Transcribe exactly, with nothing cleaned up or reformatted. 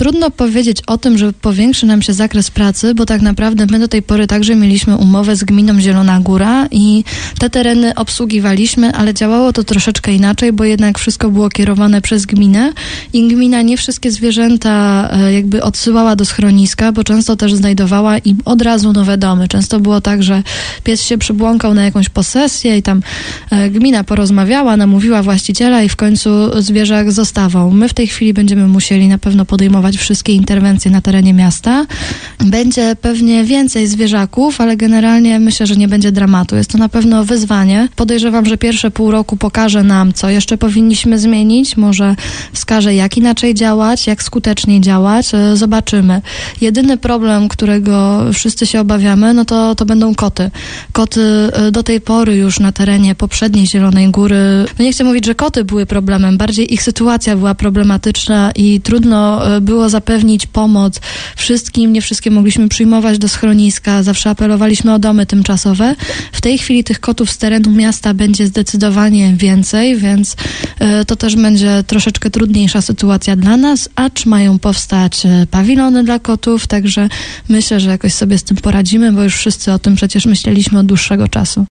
trudno powiedzieć o tym, że powiększy nam się zakres pracy, bo tak naprawdę my do tej pory także mieliśmy umowę z gminą Zielona Góra i te tereny obsługiwaliśmy, ale działało to troszeczkę inaczej, bo jednak wszystko było kierowane przez gminę i gmina nie wszystkie zwierzęta jakby odsyłała do schroniska, bo często też znajdowała im od razu nowe domy. Często było tak, że pies się przybłąkał na jakąś posesję i tam gmina porozmawiała, namówiła właściciela i w końcu zwierzak zostawał. My w tej chwili będziemy musieli na pewno podejmować wszystkie interwencje na terenie miasta. Będzie pewnie więcej zwierzaków, ale generalnie myślę, że nie będzie dramatu. Jest to na pewno wyzwanie. Podejrzewam, że pierwsze pół roku pokaże nam, co jeszcze powinniśmy zmienić. Może wskaże, jak inaczej działać, jak skuteczniej działać. Zobaczymy. Jedyny problem, którego wszyscy się obawiamy, no to, to będą koty. Koty do tej pory już na terenie poprzedniej Zielonej Góry, no nie chcę mówić, że koty były problemem, bardziej ich sytuacja była problematyczna i trudno było zapewnić pomoc wszystkim. Nie wszystkie mogliśmy przyjmować do schroniska. Zawsze apelowaliśmy o domy tymczasowe. W tej chwili tych kotów z terenu miasta będzie zdecydowanie więcej, więc to też będzie troszeczkę trudniejsza sytuacja dla nas, acz mają powstać pawilony dla kotów, także myślę, że jakoś sobie z tym poradzimy, bo już wszyscy o tym przecież myśleliśmy od dłuższego czasu.